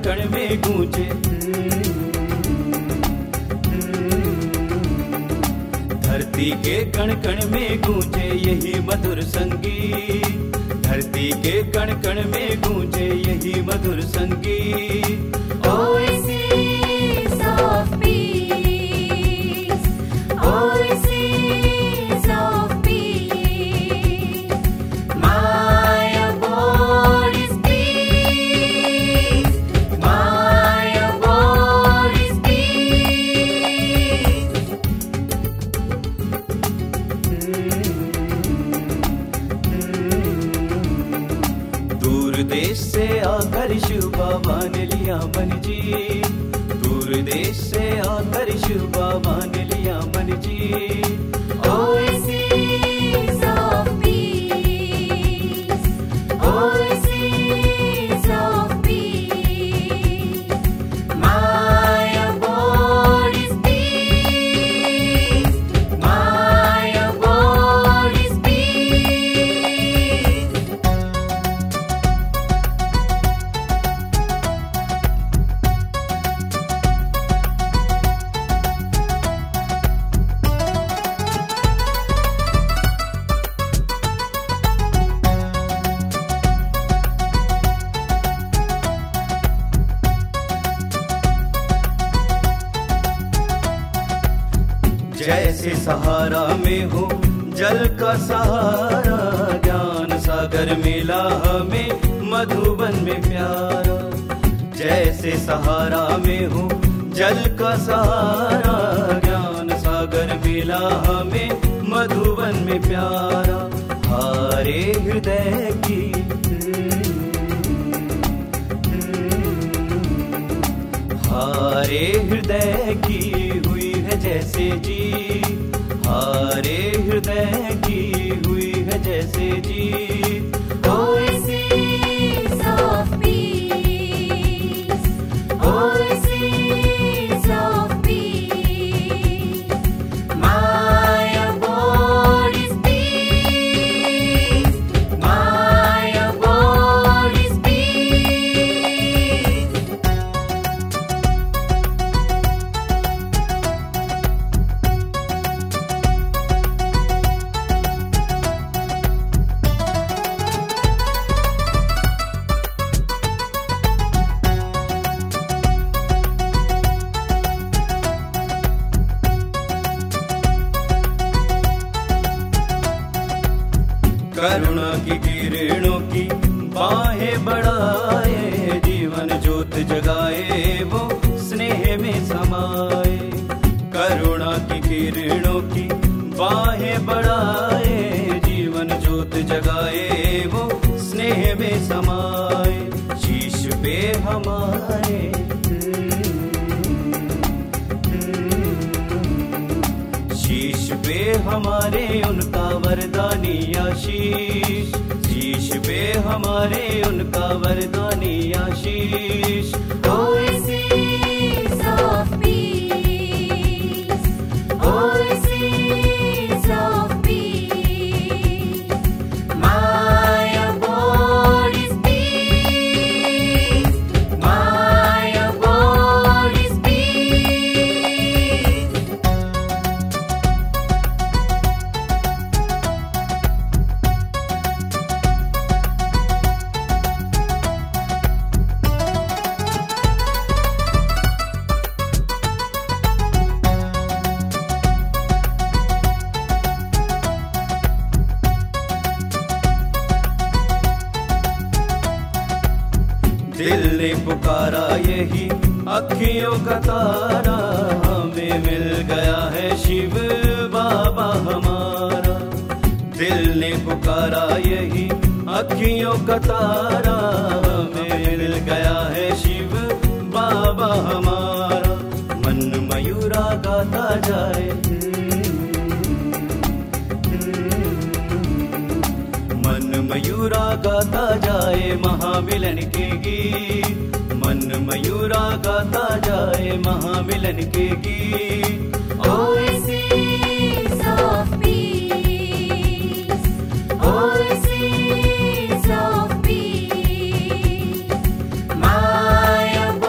कण में गूंजे। धरती के कण कण में गूंजे यही मधुर संगीत। धरती के कण कण में गूंजे यही मधुर संगीत। Oasis of peace, oasis of peace. My abode is peace, my abode is peace. दूर देश से आकर शिव बाबा ने लिया मन जी। दूर देश से आकर शिव बाबा ने लिया मन जी। Oasis of peace, oasis of peace. My abode is peace, my abode is peace. जैसे सहारा में हो जल का सहारा, ज्ञान सागर मिला हमें मधुबन में प्यारा। जैसे सहारा में हो जल का सहारा, ज्ञान सागर मिला हमें मधुबन में प्यारा। हारे हृदय की हारे हृदय की हुई है जैसे जी। हारे हृदय की हुई है जैसे जी। Oasis of peace, oasis of peace. My abode is peace, my abode is peace. करुणा की किरणों की बाहें बढ़ाए, जीवन ज्योत जगाए वो स्नेह में समाए। करुणा की किरणों की बाहें बढ़ाए, जीवन ज्योत जगाए वो स्नेह में समाए। शीश पे हमारे शीश पे हमारे उनका वरदानी आशीष। शीश पे हमारे उनका वरदानी आशीष। Oasis of peace, oasis of peace. My abode is peace, my abode is peace. दिल ने पुकारा यही अखियों का तारा, हमें मिल गया है शिव बाबा हमारा। दिल ने पुकारा यही अखियों का तारा, हमें मिल गया है शिव बाबा हमारा। मन मयूरा गाता जाए, मन मयूरा गाता जाए महामिलन के गीत। मन मयूरा गाता जाए महामिलन के गीत। Oasis of peace, oasis of peace. My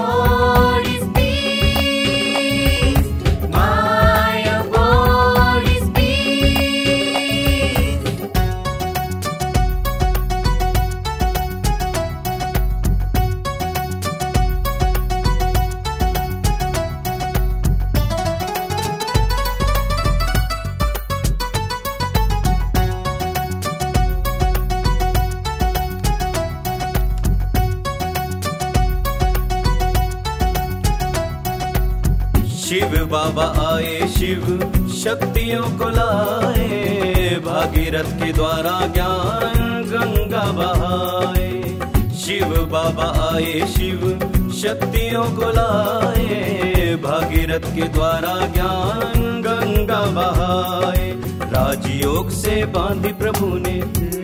Shiv बाबा आए, शिव शक्तियों को लाए, भागीरथ के द्वारा ज्ञान गंगा बहाए। शिव बाबा आए, शिव शक्तियों को लाए, भागीरथ के द्वारा ज्ञान गंगा बहाए। राजयोग से बांधी प्रभु ने,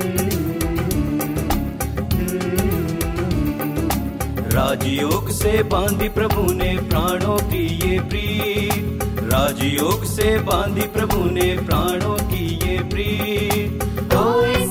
राजयोग से बांधी प्रभु ने प्राणों की ये प्रीत, राजयोग से बांधी प्रभु ने प्राणों की ये प्रीत। ओ